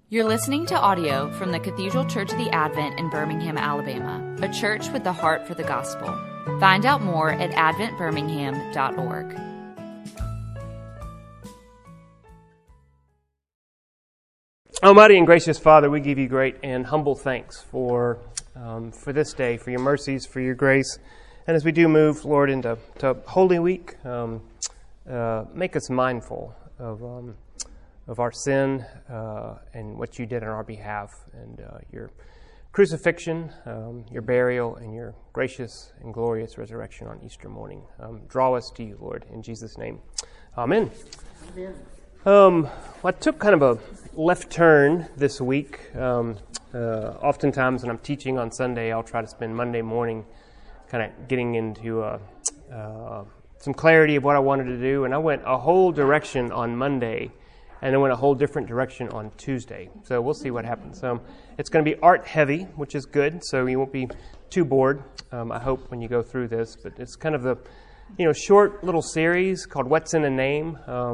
You're listening to audio from the Cathedral Church of the Advent in Birmingham, Alabama, a church with the heart for the gospel. Find out more at adventbirmingham.org. Almighty and gracious Father, we give you great and humble thanks for this day, for your mercies, for your grace. And as we do move, Lord, into Holy Week, make us mindful of our sin and what you did on our behalf, and your crucifixion, your burial, and your gracious and glorious resurrection on Easter morning. Draw us to you, Lord, in Jesus' name. Amen. I took kind of a left turn this week. Oftentimes when I'm teaching on Sunday, I'll try to spend Monday morning kind of getting into some clarity of what I wanted to do, and I went a whole direction on Monday, and then went a whole different direction on Tuesday. So we'll see what happens. It's going to be art heavy, which is good, so you won't be too bored, I hope, when you go through this. But it's kind of the short little series called What's in a Name.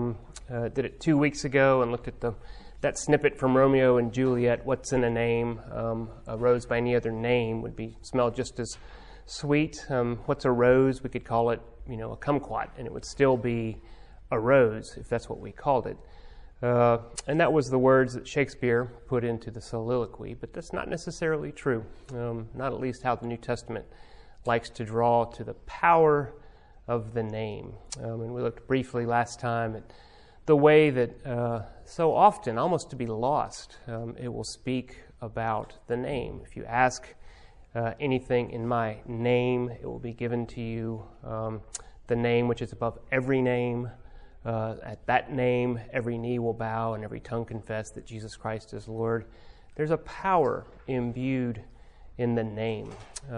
Did it 2 weeks ago and looked at that snippet from Romeo and Juliet, What's in a Name? A rose by any other name would smell just as sweet. What's a rose? We could call it, a kumquat, and it would still be a rose if that's what we called it. And that was the words that Shakespeare put into the soliloquy, but that's not necessarily true, not at least how the New Testament likes to draw to the power of the name. And we looked briefly last time at the way that so often, almost to be lost, it will speak about the name. If you ask anything in my name, it will be given to you, the name which is above every name. At that name, every knee will bow and every tongue confess that Jesus Christ is Lord. There's a power imbued in the name.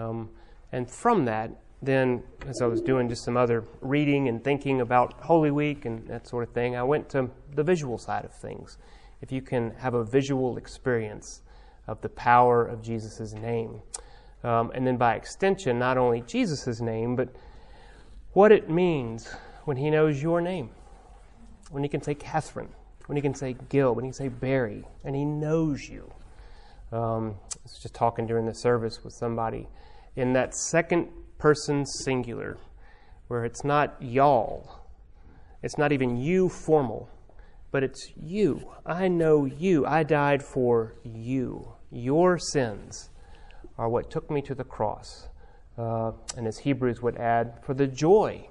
And from that, then, as I was doing just some other reading and thinking about Holy Week and that sort of thing, I went to the visual side of things. If you can have a visual experience of the power of Jesus' name. And then by extension, not only Jesus' name, but what it means when he knows your name. When he can say Catherine, when he can say Gil, when he can say Barry, and he knows you. I was just talking during the service with somebody in that second person singular, where it's not y'all, it's not even you formal, but it's you. I know you. I died for you. Your sins are what took me to the cross. And as Hebrews would add, for the joy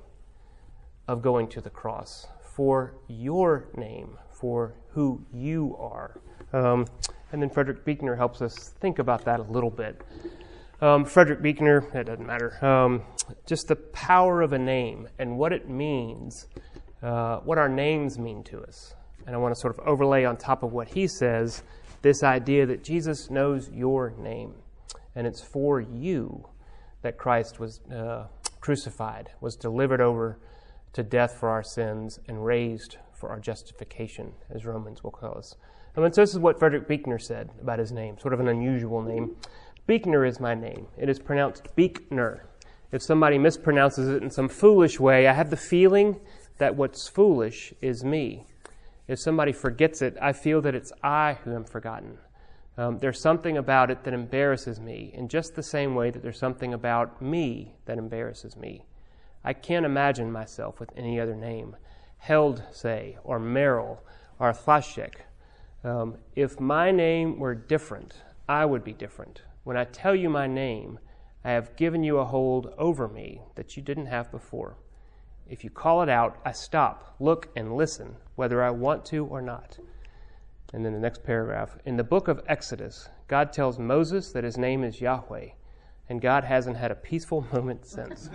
of going to the cross, for your name, for who you are. And then Frederick Buechner helps us think about that a little bit. Frederick Buechner, it doesn't matter, just the power of a name and what it means, what our names mean to us. And I want to sort of overlay on top of what he says, this idea that Jesus knows your name. And it's for you that Christ was crucified, was delivered over to death for our sins and raised for our justification, as Romans will call us. And so this is what Frederick Buechner said about his name, sort of an unusual name. Buechner is my name. It is pronounced Buechner. If somebody mispronounces it in some foolish way, I have the feeling that what's foolish is me. If somebody forgets it, I feel that it's I who am forgotten. There's something about it that embarrasses me, in just the same way that there's something about me that embarrasses me. I can't imagine myself with any other name, Held, say, or Merrill, or Thashek. If my name were different, I would be different. When I tell you my name, I have given you a hold over me that you didn't have before. If you call it out, I stop, look, and listen, whether I want to or not. And then the next paragraph. In the book of Exodus, God tells Moses that his name is Yahweh, and God hasn't had a peaceful moment since.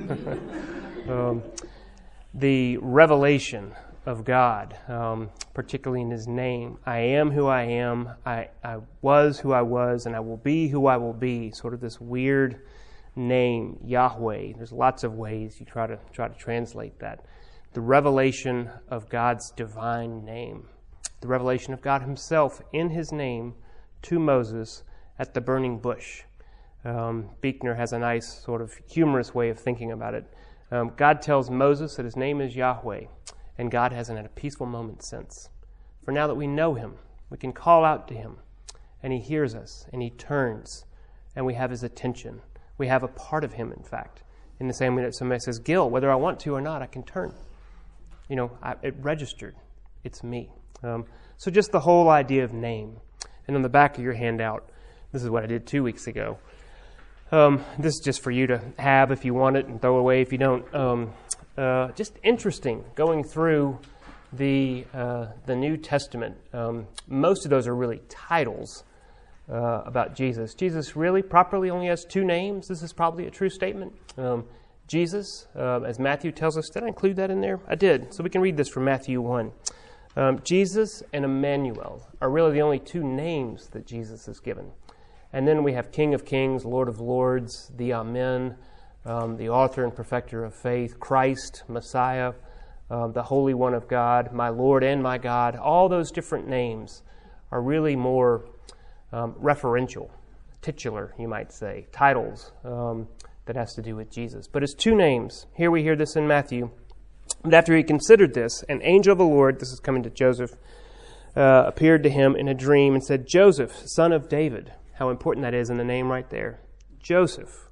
The revelation of God, particularly in his name, I am who I am, I was who I was, and I will be who I will be, sort of this weird name, Yahweh. There's lots of ways you try to translate that. The revelation of God's divine name. The revelation of God himself in his name to Moses at the burning bush. Buechner has a nice sort of humorous way of thinking about it. God tells Moses that his name is Yahweh, and God hasn't had a peaceful moment since. For now that we know him, we can call out to him. and he hears us, and he turns, and we have his attention. We have a part of him, in fact. In the same way that somebody says, Gil, whether I want to or not, I can turn. It registered. It's me. So just the whole idea of name. And on the back of your handout, this is what I did 2 weeks ago. This is just for you to have if you want it and throw away if you don't. Just interesting going through the New Testament. Most of those are really titles about Jesus. Jesus really properly only has 2 names. This is probably a true statement. Jesus, as Matthew tells us, did I include that in there? I did. So we can read this from Matthew 1. Jesus and Emmanuel are really the only 2 names that Jesus is given. And then we have King of Kings, Lord of Lords, the Amen, the author and perfecter of faith, Christ, Messiah, the Holy One of God, my Lord and my God. All those different names are really more referential, titular, you might say, titles that has to do with Jesus. But it's 2 names. Here we hear this in Matthew. But after he considered this, an angel of the Lord, this is coming to Joseph, appeared to him in a dream and said, Joseph, son of David. How important that is in the name right there. Joseph,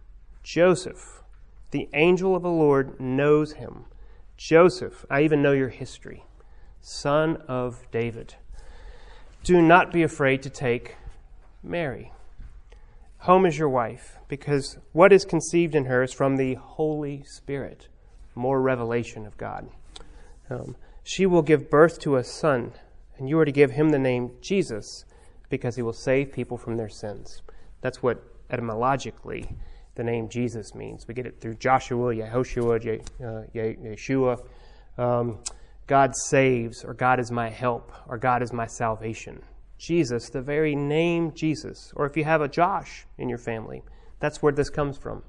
the angel of the Lord knows him. Joseph, I even know your history. Son of David. Do not be afraid to take Mary home as your wife, because what is conceived in her is from the Holy Spirit. More revelation of God. She will give birth to a son, and you are to give him the name Jesus, because he will save people from their sins. That's what etymologically the name Jesus means. We get it through Joshua, Yehoshua, Yeshua. God saves, or God is my help, or God is my salvation. Jesus, the very name Jesus. Or if you have a Josh in your family, that's where this comes from.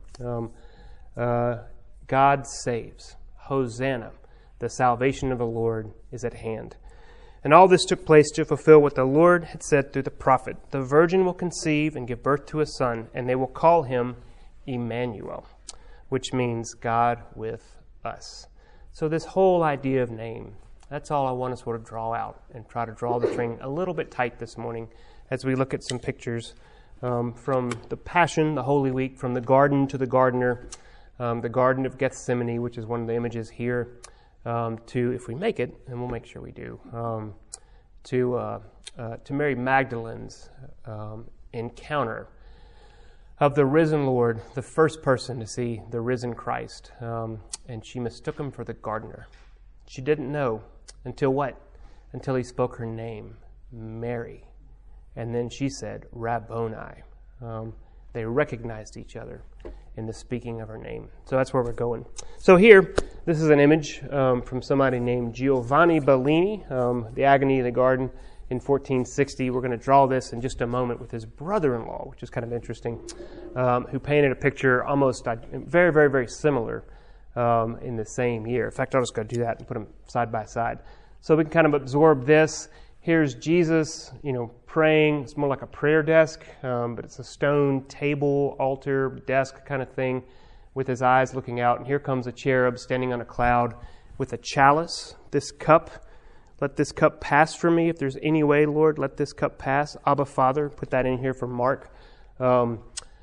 God saves. Hosanna. The salvation of the Lord is at hand. And all this took place to fulfill what the Lord had said through the prophet. The virgin will conceive and give birth to a son, and they will call him Emmanuel, which means God with us. So this whole idea of name, that's all I want to sort of draw out and try to draw the string a little bit tight this morning as we look at some pictures from the Passion, the Holy Week, from the garden to the gardener, the Garden of Gethsemane, which is one of the images here, to, if we make it, and we'll make sure we do, to Mary Magdalene's encounter of the risen Lord, the first person to see the risen Christ, and she mistook him for the gardener. She didn't know until what? Until he spoke her name, Mary. And then she said, Rabboni. They recognized each other in the speaking of her name. So that's where we're going. So here, this is an image from somebody named Giovanni Bellini, The Agony of the Garden in 1460. We're going to draw this in just a moment with his brother-in-law, which is kind of interesting, who painted a picture almost very, very, very similar in the same year. In fact, I'll just go do that and put them side by side. So we can kind of absorb this. Here's Jesus, praying. It's more like a prayer desk, but it's a stone table, altar, desk kind of thing with his eyes looking out. And here comes a cherub standing on a cloud with a chalice, this cup. Let this cup pass from me. If there's any way, Lord, let this cup pass. Abba, Father, put that in here for Mark. And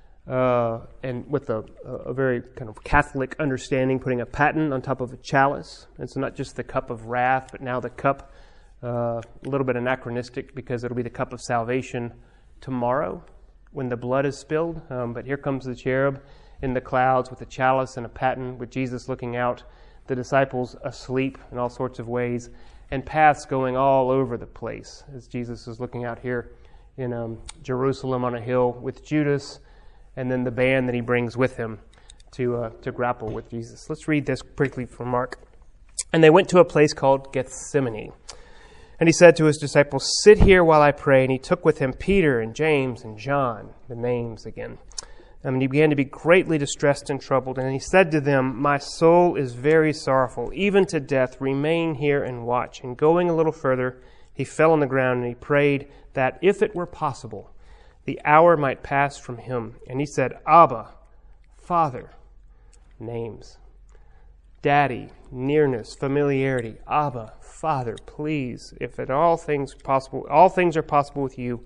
with a very kind of Catholic understanding, putting a paten on top of a chalice. And so not just the cup of wrath, but now the cup, a little bit anachronistic because it'll be the cup of salvation tomorrow when the blood is spilled. But here comes the cherub in the clouds with a chalice and a paten, with Jesus looking out, the disciples asleep in all sorts of ways, and paths going all over the place as Jesus is looking out here in Jerusalem on a hill with Judas, and then the band that he brings with him to grapple with Jesus. Let's read this quickly from Mark. And they went to a place called Gethsemane. And he said to his disciples, sit here while I pray. And he took with him Peter and James and John, the names again. And he began to be greatly distressed and troubled. And he said to them, my soul is very sorrowful, even to death. Remain here and watch. And going a little further, he fell on the ground and he prayed that, if it were possible, the hour might pass from him. And he said, Abba, Father, names. Daddy, nearness, familiarity. Abba, Father, please, if at all things are possible with you,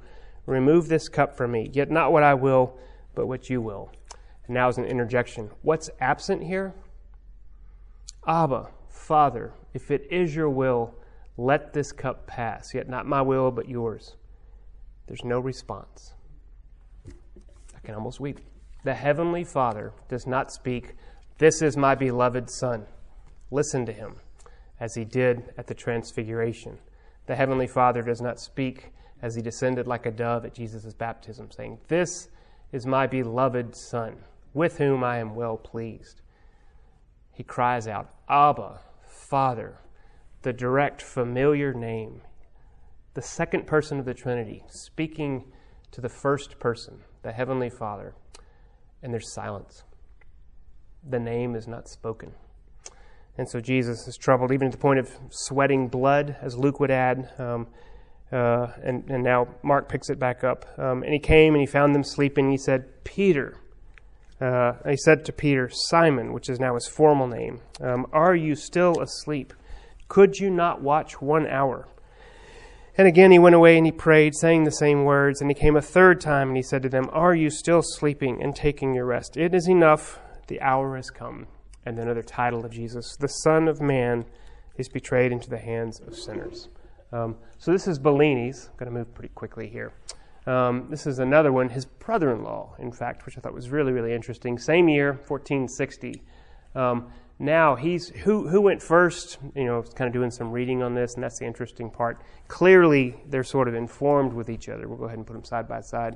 remove this cup from me. Yet not what I will, but what you will. And now is an interjection. What's absent here? Abba, Father, if it is your will, let this cup pass. Yet not my will, but yours. There's no response. I can almost weep. The Heavenly Father does not speak, "This is my beloved Son. Listen to him," as he did at the Transfiguration. The Heavenly Father does not speak as he descended like a dove at Jesus' baptism, saying, "This is my beloved Son, with whom I am well pleased." He cries out, Abba, Father, the direct familiar name, the second person of the Trinity, speaking to the first person, the Heavenly Father, and there's silence. The name is not spoken. And so Jesus is troubled, even to the point of sweating blood, as Luke would add. And now Mark picks it back up. And he came and he found them sleeping. He said, Peter. He said to Peter, Simon, which is now his formal name, are you still asleep? Could you not watch 1 hour? And again he went away and he prayed, saying the same words. And he came a third time and he said to them, are you still sleeping and taking your rest? It is enough. The hour has come. And another title of Jesus, the Son of Man is betrayed into the hands of sinners. So this is Bellini's. I'm going to move pretty quickly here. This is another one, his brother-in-law, in fact, which I thought was really, really interesting. Same year, 1460. Now, who went first? Kind of doing some reading on this, and that's the interesting part. Clearly, they're sort of informed with each other. We'll go ahead and put them side by side.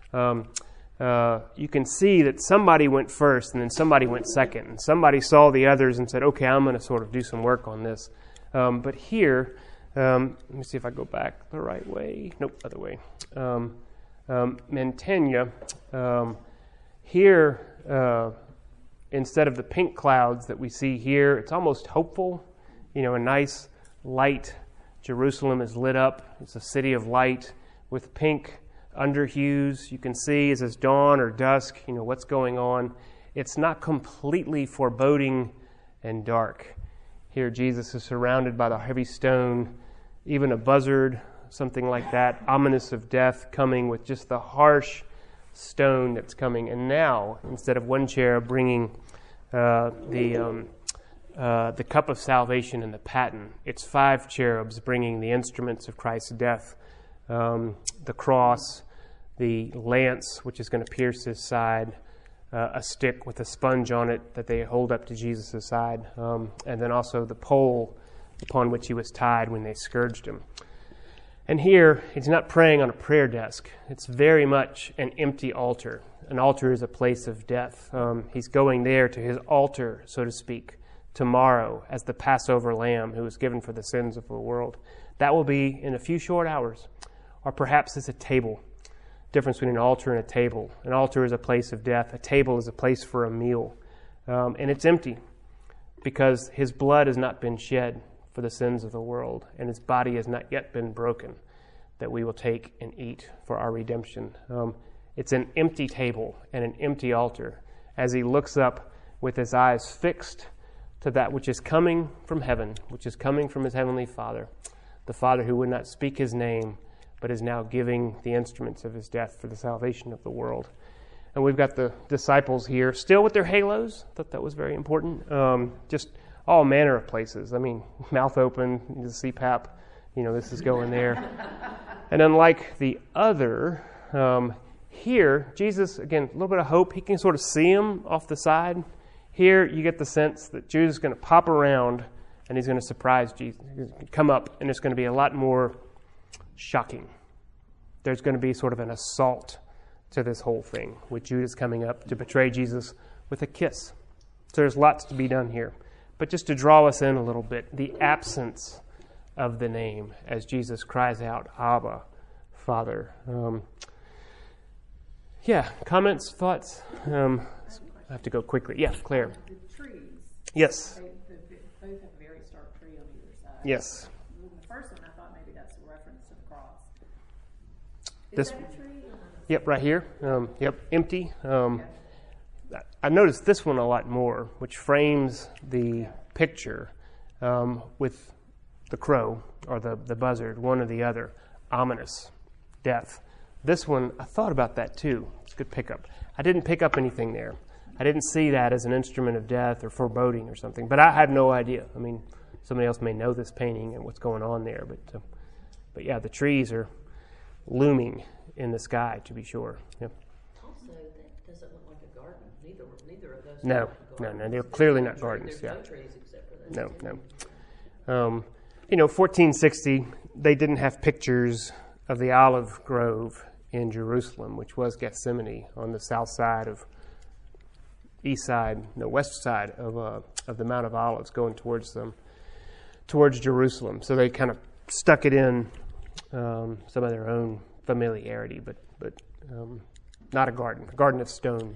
You can see that somebody went first, and then somebody went second. And somebody saw the others and said, okay, I'm going to sort of do some work on this. But here, let me see if I go back the right way. Nope, other way. Mantegna, here, instead of the pink clouds that we see here, it's almost hopeful. A nice light. Jerusalem is lit up. It's a city of light with pink underhues. You can see is this dawn or dusk, what's going on. It's not completely foreboding and dark. Here Jesus is surrounded by the heavy stone, even a buzzard, something like that, ominous of death, coming with just the harsh stone that's coming. And now, instead of one cherub bringing the cup of salvation and the paten, it's 5 cherubs bringing the instruments of Christ's death, the cross, the lance, which is going to pierce his side, a stick with a sponge on it that they hold up to Jesus' side, and then also the pole upon which he was tied when they scourged him. And here, he's not praying on a prayer desk. It's very much an empty altar. An altar is a place of death. He's going there to his altar, so to speak, tomorrow as the Passover lamb who was given for the sins of the world. That will be in a few short hours. Or perhaps it's a table. Difference between an altar and a table. An altar is a place of death. A table is a place for a meal. And it's empty because his blood has not been shed for the sins of the world, and his body has not yet been broken, that we will take and eat for our redemption. It's an empty table and an empty altar as he looks up with his eyes fixed to that which is coming from heaven, which is coming from his heavenly Father, the Father who would not speak his name, but is now giving the instruments of his death for the salvation of the world. And we've got the disciples here, still with their halos. I thought that was very important. Just all manner of places. I mean, mouth open, the CPAP, this is going there. And unlike the other, here, Jesus, again, a little bit of hope. He can sort of see him off the side. Here, you get the sense that Jesus is going to pop around and he's going to surprise Jesus. He's going to come up, and it's going to be a lot more shocking. There's going to be sort of an assault to this whole thing, with Judas coming up to betray Jesus with a kiss. So there's lots to be done here. But just to draw us in a little bit, the absence of the name as Jesus cries out, Abba, Father. Comments, thoughts? I have to go quickly. Yes, Claire. The trees. Yes. They both have a very stark tree on either side. Yes. The first one, I thought maybe that's a reference to the cross. Is that a tree? Yep, right here. Empty. I noticed this one a lot more, which frames the picture with the crow or the buzzard, one or the other. Ominous, death. This one, I thought about that too. It's a good pickup. I didn't pick up anything there. I didn't see that as an instrument of death or foreboding or something, but I had no idea. I mean, somebody else may know this painting and what's going on there, but yeah, the trees are looming in the sky, to be sure. Yep. Also, that doesn't look like a garden. Neither of those. No, they're clearly not gardens. There's Yeah. no trees except for those. No. 1460, they didn't have pictures of the olive grove in Jerusalem, which was Gethsemane on the west side of the Mount of Olives, going towards Jerusalem. So they kind of stuck it in some of their own familiarity, but not a garden of stone.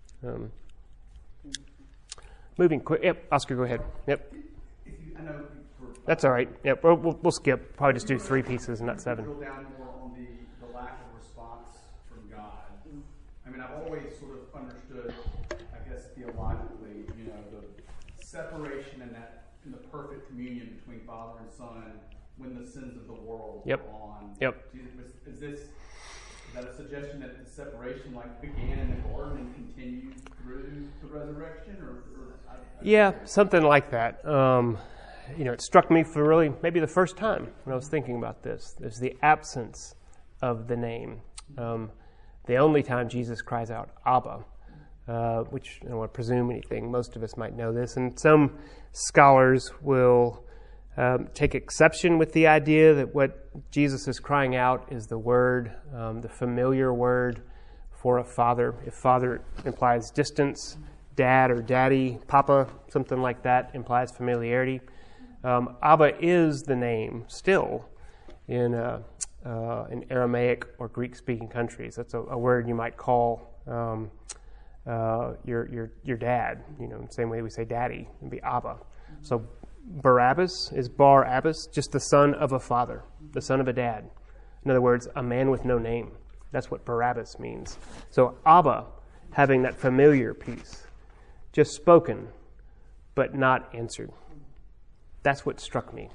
Moving quick. Yep, Oscar, go ahead. Yep. That's all right. Yep, we'll skip. Probably just do 3 pieces and not 7. Drill down more on the lack of response from God. I mean, I've always sort of understood, I guess theologically, the separation in the perfect communion between Father and Son when the sins of the world Yep. go on. Yep. Is that a suggestion that the separation began in the garden and continued through the resurrection, Yeah, something like that. It struck me for really maybe the first time when I was thinking about this. There's the absence of the name. The only time Jesus cries out, Abba, which I don't want to presume anything. Most of us might know this. And some scholars will take exception with the idea that what Jesus is crying out is the word, the familiar word for a father. If father implies distance, dad or daddy, papa, something like that implies familiarity. Abba is the name still in Aramaic or Greek-speaking countries. That's a word you might call your dad. The same way we say daddy, it'd be Abba. So Barabbas is Bar Abbas, just the son of a father, the son of a dad. In other words, a man with no name. That's what Barabbas means. So Abba, having that familiar piece, just spoken, but not answered. That's what struck me.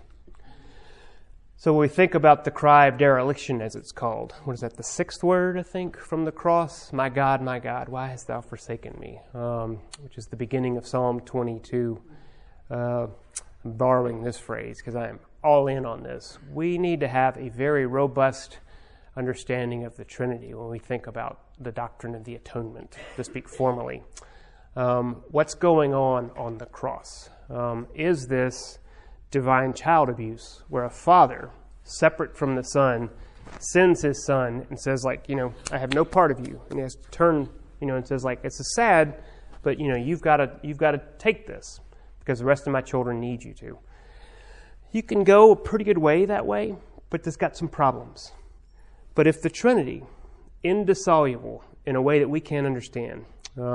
So when we think about the cry of dereliction, as it's called, what is that, the 6th word, I think, from the cross? My God, why hast thou forsaken me? Which is the beginning of Psalm 22. I'm borrowing this phrase because I am all in on this. We need to have a very robust understanding of the Trinity when we think about the doctrine of the atonement, to speak formally. What's going on the cross? Is this divine child abuse where a father, separate from the son, sends his son and says, I have no part of you, and he has to turn, and says, it's sad, but you've got to take this because the rest of my children need you to. You can go a pretty good way that way, but there's got some problems. But if the Trinity, indissoluble in a way that we can't understand,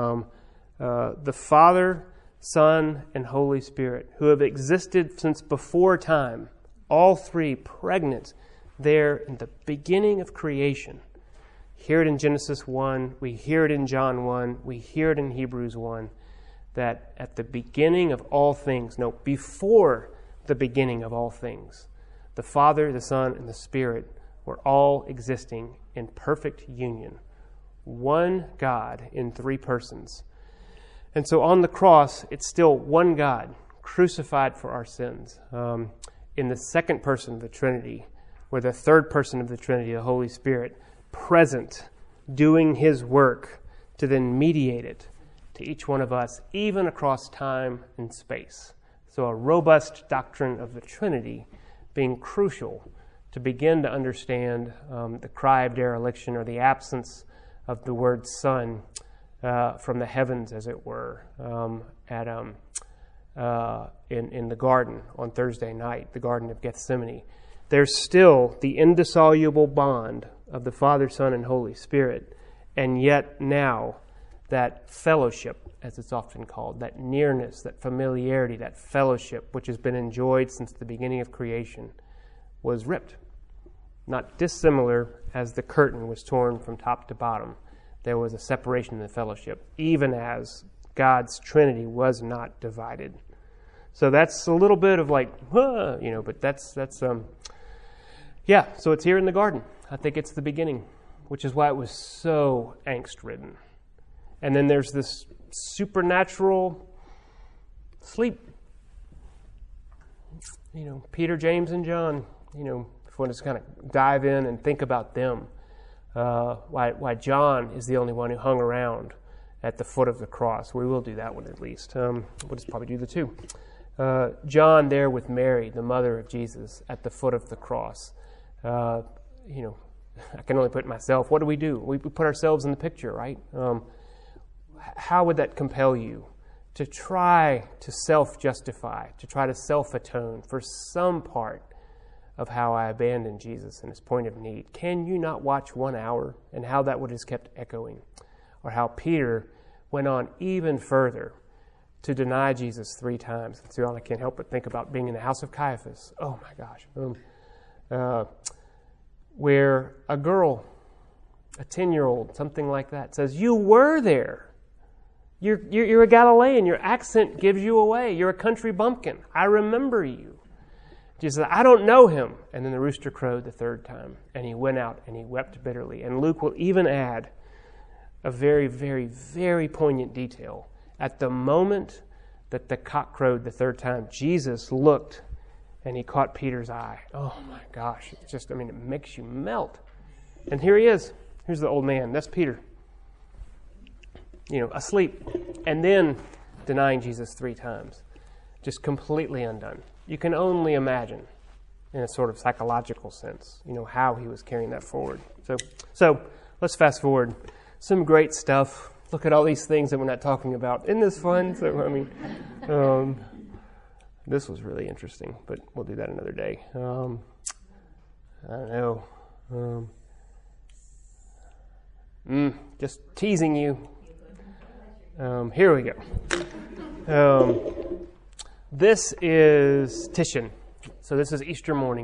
the Father, Son, and Holy Spirit, who have existed since before time, all 3 pregnant there in the beginning of creation. Hear it in Genesis 1, we hear it in John 1, we hear it in Hebrews 1, that at the beginning of all things, before the beginning of all things, the Father, the Son, and the Spirit were all existing in perfect union. One God in 3 persons. And so on the cross, it's still one God crucified for our sins. In the 2nd person of the Trinity, where the 3rd person of the Trinity, the Holy Spirit, present, doing his work to then mediate it to each one of us, even across time and space. So a robust doctrine of the Trinity being crucial to begin to understand the cry of dereliction, or the absence of the word Son from the heavens, as it were, in the garden on Thursday night, the Garden of Gethsemane. There's still the indissoluble bond of the Father, Son, and Holy Spirit, and yet now that fellowship, as it's often called, that nearness, that familiarity, that fellowship, which has been enjoyed since the beginning of creation, was ripped. Not dissimilar as the curtain was torn from top to bottom. There was a separation in the fellowship, even as God's Trinity was not divided. So that's a little bit of but so it's here in the garden. I think it's the beginning. which is why it was so angst-ridden. And then there's this supernatural sleep. Peter, James, and John, if you want to kind of dive in and think about them, why John is the only one who hung around at the foot of the cross. We will do that one at least. We'll just probably do the two. John there with Mary, the mother of Jesus, at the foot of the cross. I can only put myself. What do? We put ourselves in the picture, right? How would that compel you to try to self-justify, to try to self-atone for some part of how I abandoned Jesus in his point of need? Can you not watch 1 hour and how that would have kept echoing? Or how Peter went on even further to deny Jesus 3 times. So I can't help but think about being in the house of Caiaphas. Oh my gosh. Where a girl, a 10-year-old, something like that, says, "You were there. You're a Galilean. Your accent gives you away. You're a country bumpkin. I remember you." Jesus said, "I don't know him." And then the rooster crowed the 3rd time, and he went out and he wept bitterly. And Luke will even add a very, very, very poignant detail. At the moment that the cock crowed the 3rd time, Jesus looked and he caught Peter's eye. Oh my gosh. It makes you melt. And here he is. Here's the old man. That's Peter. Asleep. And then denying Jesus 3 times. Just completely undone. You can only imagine, in a sort of psychological sense, how he was carrying that forward. So let's fast forward. Some great stuff. Look at all these things that we're not talking about. Isn't this fun? This was really interesting, but we'll do that another day. I don't know. Just teasing you. Here we go. This is Titian. So this is Easter morning.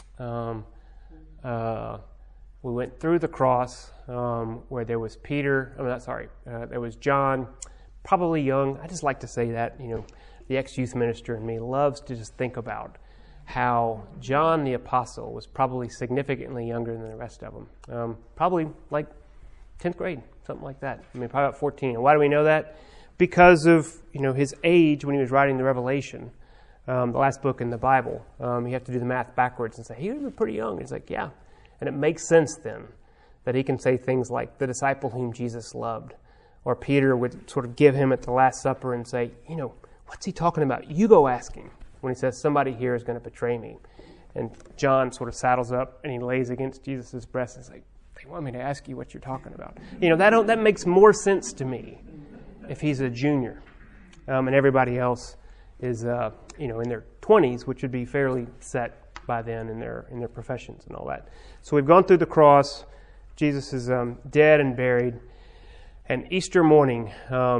We went through the cross where there was Peter. There was John, probably young. I just like to say that, the ex-youth minister in me loves to just think about how John the Apostle was probably significantly younger than the rest of them. Probably like 10th grade, something like that. Probably about 14. And why do we know that? Because of, his age when he was writing the Revelation, the last book in the Bible. You have to do the math backwards and say, he was pretty young. It's like, yeah. And it makes sense then that he can say things like, the disciple whom Jesus loved. Or Peter would sort of give him at the Last Supper and say, what's he talking about? You go ask him. When he says, somebody here is going to betray me. And John sort of saddles up and he lays against Jesus' breast and is like, they want me to ask you what you're talking about. That makes more sense to me if he's a junior. And everybody else is, in their 20s, which would be fairly set by then in their professions and all that. So we've gone through the cross. Jesus is dead and buried. And Easter morning,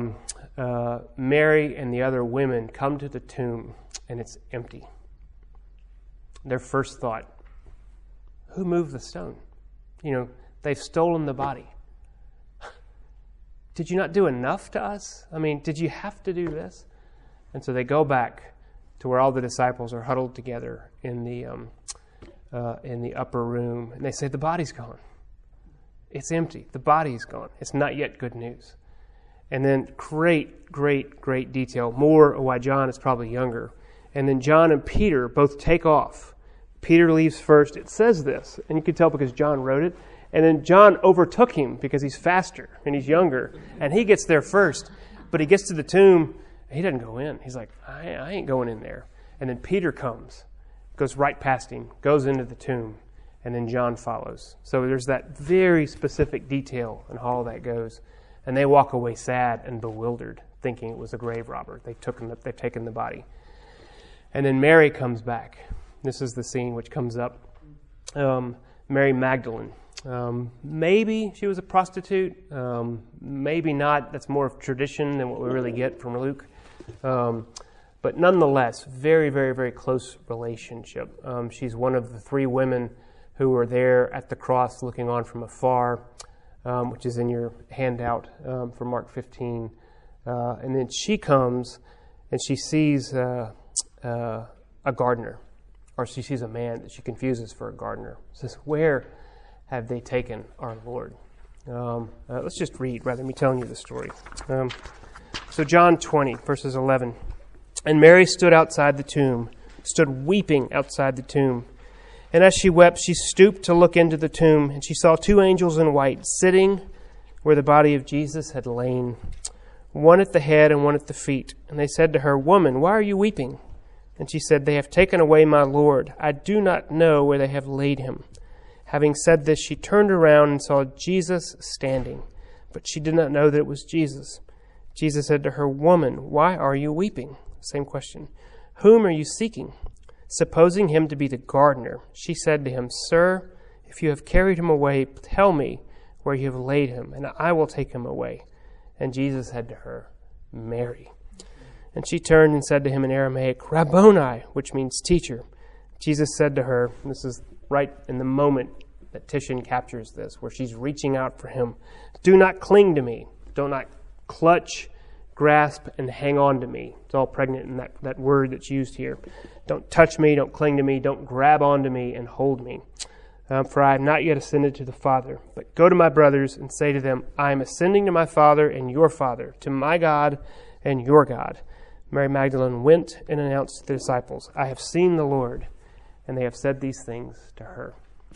Mary and the other women come to the tomb, and it's empty. Their first thought, who moved the stone? They've stolen the body. Did you not do enough to us? Did you have to do this? And so they go back to where all the disciples are huddled together in the upper room, and they say, the body's gone. It's empty. The body's gone. It's not yet good news. And then great detail. More why John is probably younger. And then John and Peter both take off. Peter leaves first. It says this, and you can tell because John wrote it. And then John overtook him because he's faster and he's younger. And he gets there first. But he gets to the tomb. He doesn't go in. He's like, I ain't going in there. And then Peter comes, goes right past him, goes into the tomb. And then John follows. So there's that very specific detail in how all that goes. And they walk away sad and bewildered, thinking it was a grave robber. They've taken the body. And then Mary comes back. This is the scene which comes up. Mary Magdalene. Maybe she was a prostitute. Maybe not. That's more of tradition than what we really get from Luke. But nonetheless, very, very, very close relationship. She's one of the 3 women who were there at the cross looking on from afar, which is in your handout from Mark 15. And then she comes and she sees a gardener, or she sees a man that she confuses for a gardener. Says, where have they taken our Lord? Let's just read rather than me telling you the story. So John 20, verses 11. And Mary stood weeping outside the tomb. And as she wept, she stooped to look into the tomb, and she saw 2 angels in white sitting where the body of Jesus had lain, one at the head and one at the feet. And they said to her, Woman, why are you weeping? And she said, They have taken away my Lord. I do not know where they have laid him. Having said this, she turned around and saw Jesus standing, but she did not know that it was Jesus. Jesus said to her, Woman, why are you weeping? Same question. Whom are you seeking? Supposing him to be the gardener, she said to him, Sir, if you have carried him away, tell me where you have laid him, and I will take him away. And Jesus said to her, Mary. And she turned and said to him in Aramaic, Rabboni, which means teacher. Jesus said to her, and this is right in the moment that Titian captures this, where she's reaching out for him, Do not cling to me. Do not clutch, grasp, and hang on to me. It's all pregnant in that word that's used here. Don't touch me, don't cling to me, don't grab onto me and hold me. For I have not yet ascended to the Father. But go to my brothers and say to them, I am ascending to my Father and your Father, to my God and your God. Mary Magdalene went and announced to the disciples, I have seen the Lord. And they have said these things to her.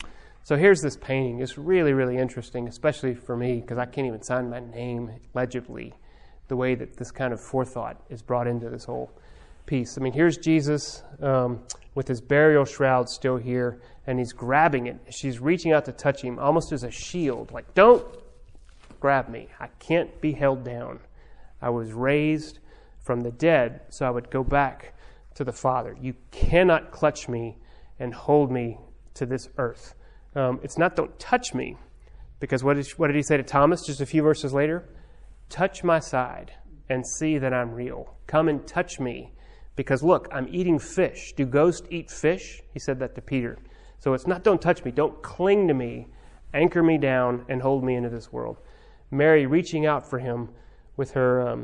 So here's this painting. It's really, really interesting, especially for me, because I can't even sign my name legibly, the way that this kind of forethought is brought into this whole piece. I mean, here's Jesus with his burial shroud still here, and he's grabbing it. She's reaching out to touch him, almost as a shield, like, don't grab me. I can't be held down. I was raised from the dead, so I would go back to the Father. You cannot clutch me and hold me to this earth. It's not don't touch me, because what did he say to Thomas just a few verses later? Touch my side and see that I'm real. Come and touch me, because look, I'm eating fish. Do ghosts eat fish? He said that to Peter. So it's not don't touch me, don't cling to me, anchor me down and hold me into this world. Mary reaching out for him with her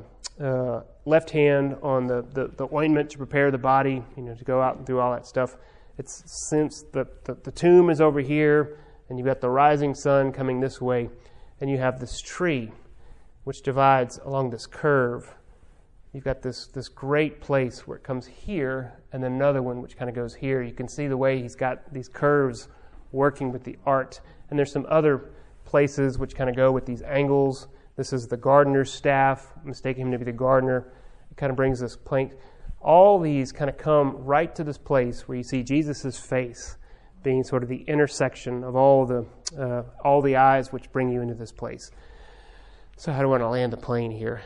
left hand on the ointment to prepare the body, to go out and do all that stuff. It's since the tomb is over here, and you've got the rising sun coming this way, and you have this tree which divides along this curve. You've got this great place where it comes here, and then another one which kind of goes here. You can see the way he's got these curves working with the art. And there's some other places which kind of go with these angles. This is the gardener's staff, mistaking him to be the gardener. It kind of brings this plank. All these kind of come right to this place where you see Jesus' face being sort of the intersection of all the eyes which bring you into this place. So how do I want to land the plane here?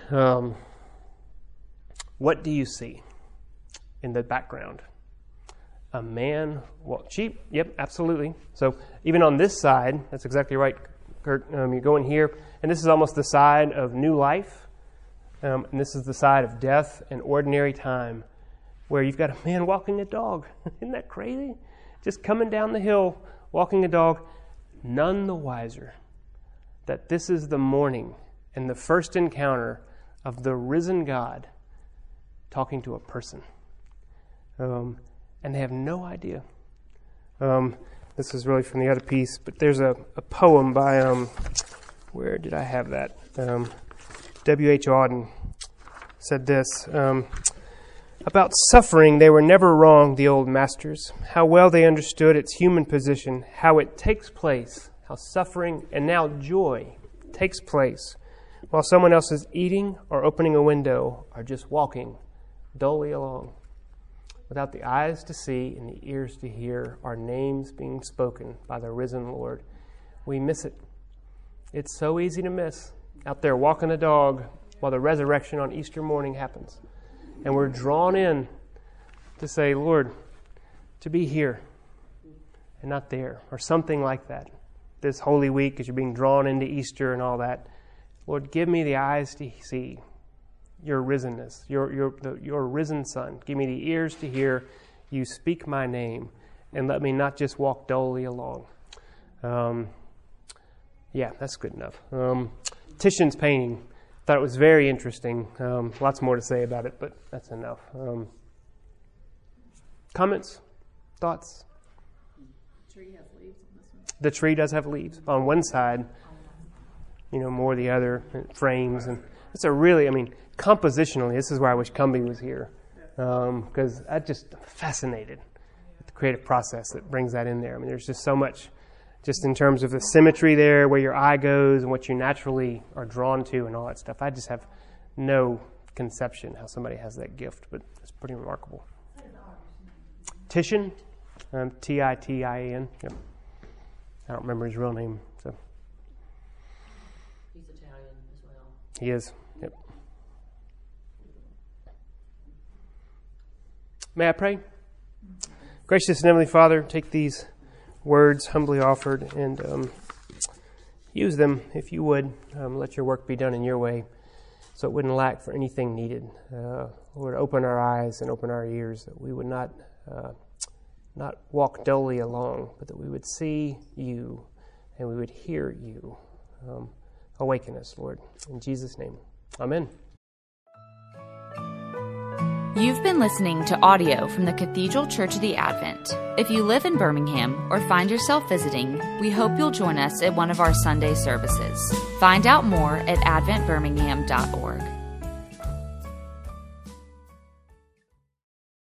What do you see in the background? A man, sheep, yep, absolutely. So even on this side, that's exactly right, Kurt. You go in here, and this is almost the side of new life, and this is the side of death and ordinary time, where you've got a man walking a dog. Isn't that crazy? Just coming down the hill, walking a dog, none the wiser that this is the morning and the first encounter of the risen God talking to a person. And they have no idea. This is really from the other piece, but there's a poem by, where did I have that? W.H. Auden said this, about suffering, they were never wrong, the old masters. How well they understood its human position, how it takes place, how suffering and now joy takes place, while someone else is eating or opening a window or just walking dully along, without the eyes to see and the ears to hear our names being spoken by the risen Lord. We miss it. It's so easy to miss, out there walking a dog while the resurrection on Easter morning happens. And we're drawn in to say, Lord, to be here and not there, or something like that. This Holy Week, as you're being drawn into Easter and all that, Lord, give me the eyes to see your risenness, your risen Son. Give me the ears to hear you speak my name, and let me not just walk dully along. Yeah, that's good enough. Titian's painting, thought it was very interesting. Lots more to say about it, but that's enough. Comments? Thoughts? The tree has leaves on this the tree does have leaves. On one side, more the other frames. And it's compositionally, this is where I wish Cumbie was here. Because I'm just fascinated with the creative process that brings that in there. There's just so much, just in terms of the symmetry there, where your eye goes and what you naturally are drawn to and all that stuff. I just have no conception how somebody has that gift, but it's pretty remarkable. Titian, Titin. Yep. I don't remember his real name, so. He's Italian as well. He is. Yep. May I pray? Gracious and Heavenly Father, take these words humbly offered and use them, if you would. Let your work be done in your way so it wouldn't lack for anything needed. Lord, open our eyes and open our ears that we would not walk dully along, but that we would see you and we would hear you. Awaken us, Lord. In Jesus' name, amen. You've been listening to audio from the Cathedral Church of the Advent. If you live in Birmingham or find yourself visiting, we hope you'll join us at one of our Sunday services. Find out more at adventbirmingham.org.